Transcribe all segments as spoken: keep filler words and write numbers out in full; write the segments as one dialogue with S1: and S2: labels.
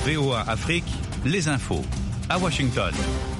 S1: V O A Afrique, les infos. À Washington.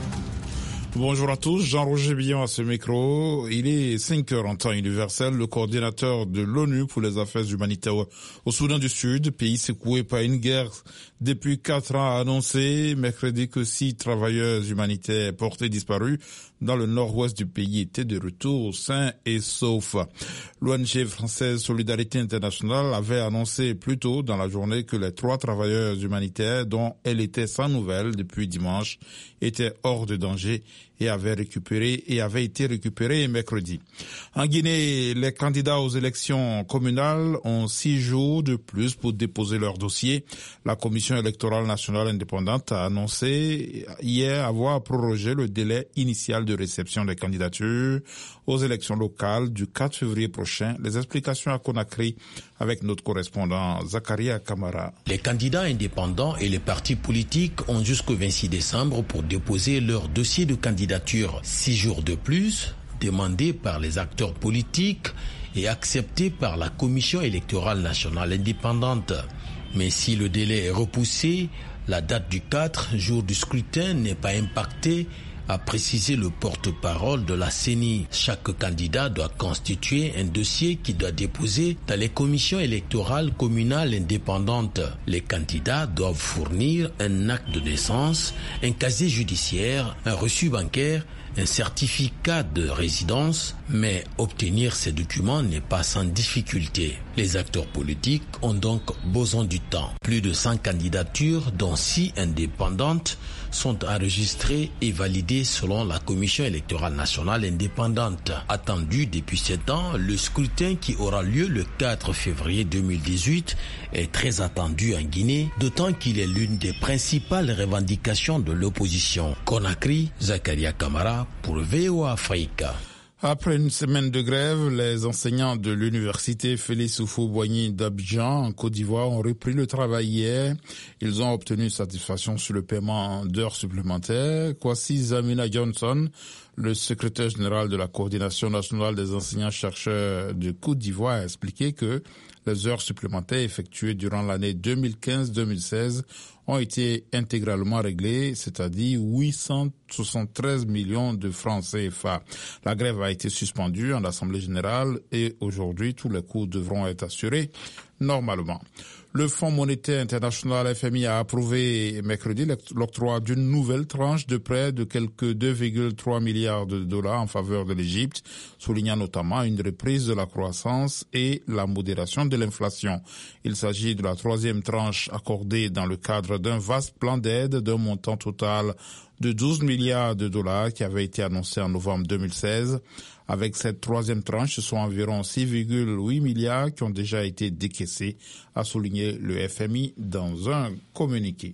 S2: Bonjour à tous, Jean-Roger Billon à ce micro. Il est cinq heures en temps universel. Le coordinateur de l'ONU pour les affaires humanitaires au Soudan du Sud, pays secoué par une guerre depuis quatre ans, a annoncé mercredi que six travailleurs humanitaires portés disparus dans le nord-ouest du pays étaient de retour sains et saufs. L'O N G française Solidarité Internationale avait annoncé plus tôt dans la journée que les trois travailleurs humanitaires dont elle était sans nouvelles depuis dimanche étaient hors de danger et avaient récupéré et avaient été récupérés mercredi. En Guinée, les candidats aux élections communales ont six jours de plus pour déposer leur dossier. La Commission électorale nationale indépendante a annoncé hier avoir prorogé le délai initial de réception des candidatures aux élections locales du quatre février prochain. Les explications à Conakry avec notre correspondant Zakaria Kamara.
S3: Les candidats indépendants et les partis politiques ont jusqu'au vingt-six décembre pour déposer leur dossier de candidature. Six jours de plus, demandés par les acteurs politiques et acceptés par la Commission électorale nationale indépendante. Mais si le délai est repoussé, la date du quatre, jour du scrutin, n'est pas impactée, a précisé le porte-parole de la C E N I. Chaque candidat doit constituer un dossier qu'il doit déposer dans les commissions électorales communales indépendantes. Les candidats doivent fournir un acte de naissance, un casier judiciaire, un reçu bancaire, un certificat de résidence, mais obtenir ces documents n'est pas sans difficulté. Les acteurs politiques ont donc besoin du temps. Plus de cent candidatures, dont six indépendantes, sont enregistrées et validées selon la Commission électorale nationale indépendante. Attendu depuis sept ans, le scrutin qui aura lieu le quatre février deux mille dix-huit est très attendu en Guinée, d'autant qu'il est l'une des principales revendications de l'opposition. Conakry, Zakaria Kamara pour V O A Afrique.
S2: Après une semaine de grève, les enseignants de l'université Félix Houphouët-Boigny d'Abidjan, en Côte d'Ivoire, ont repris le travail hier. Ils ont obtenu satisfaction sur le paiement d'heures supplémentaires. Kwasi Zamina Johnson, le secrétaire général de la coordination nationale des enseignants-chercheurs de Côte d'Ivoire, a expliqué que les heures supplémentaires effectuées durant l'année deux mille quinze deux mille seize ont été intégralement réglées, c'est-à-dire huit cent soixante-treize millions de francs C F A. La grève a été suspendue en Assemblée générale et aujourd'hui, tous les cours devront être assurés normalement. Le Fonds monétaire international F M I a approuvé mercredi l'octroi d'une nouvelle tranche de prêt de quelques deux virgule trois milliards de dollars en faveur de l'Égypte, soulignant notamment une reprise de la croissance et la modération de l'inflation. Il s'agit de la troisième tranche accordée dans le cadre d'un vaste plan d'aide d'un montant total de douze milliards de dollars qui avait été annoncé en novembre deux mille seize. Avec cette troisième tranche, ce sont environ six virgule huit milliards qui ont déjà été décaissés, a souligné le F M I dans un communiqué.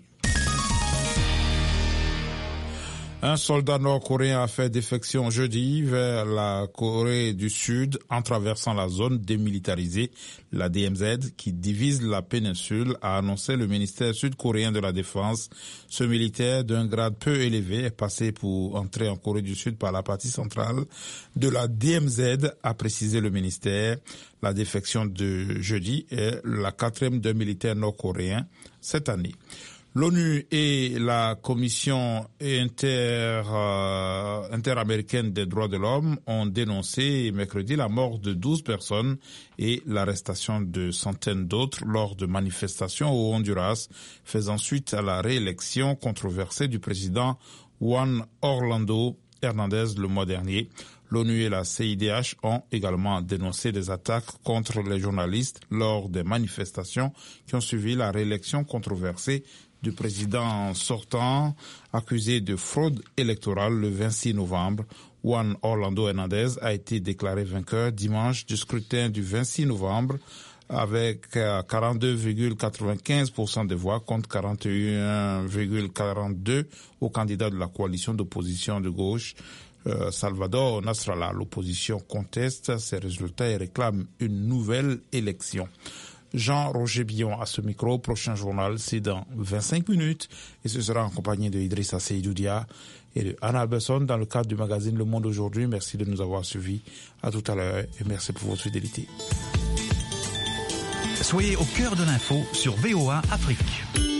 S2: Un soldat nord-coréen a fait défection jeudi vers la Corée du Sud en traversant la zone démilitarisée, la D M Z, qui divise la péninsule, a annoncé le ministère sud-coréen de la Défense. Ce militaire d'un grade peu élevé est passé pour entrer en Corée du Sud par la partie centrale de la D M Z, a précisé le ministère. La défection de jeudi est la quatrième d'un militaire nord-coréen cette année. L'ONU et la Commission inter, euh, interaméricaine des droits de l'homme ont dénoncé mercredi la mort de douze personnes et l'arrestation de centaines d'autres lors de manifestations au Honduras, faisant suite à la réélection controversée du président Juan Orlando Hernandez le mois dernier. L'ONU et la C I D H ont également dénoncé des attaques contre les journalistes lors des manifestations qui ont suivi la réélection controversée du président sortant accusé de fraude électorale le vingt-six novembre. Juan Orlando Hernandez a été déclaré vainqueur dimanche du scrutin du vingt-six novembre avec quarante-deux virgule quatre-vingt-quinze pour cent des voix contre quarante et un virgule quarante-deux au candidat de la coalition d'opposition de gauche, euh, Salvador Nasrallah. L'opposition conteste ces résultats et réclame une nouvelle élection. Jean-Roger Billon à ce micro. Prochain journal, c'est dans vingt-cinq minutes et ce sera en compagnie de Idrissa Seydoudia et de Anna Besson dans le cadre du magazine Le Monde aujourd'hui. Merci de nous avoir suivis. À tout à l'heure et merci pour votre fidélité.
S1: Soyez au cœur de l'info sur V O A Afrique.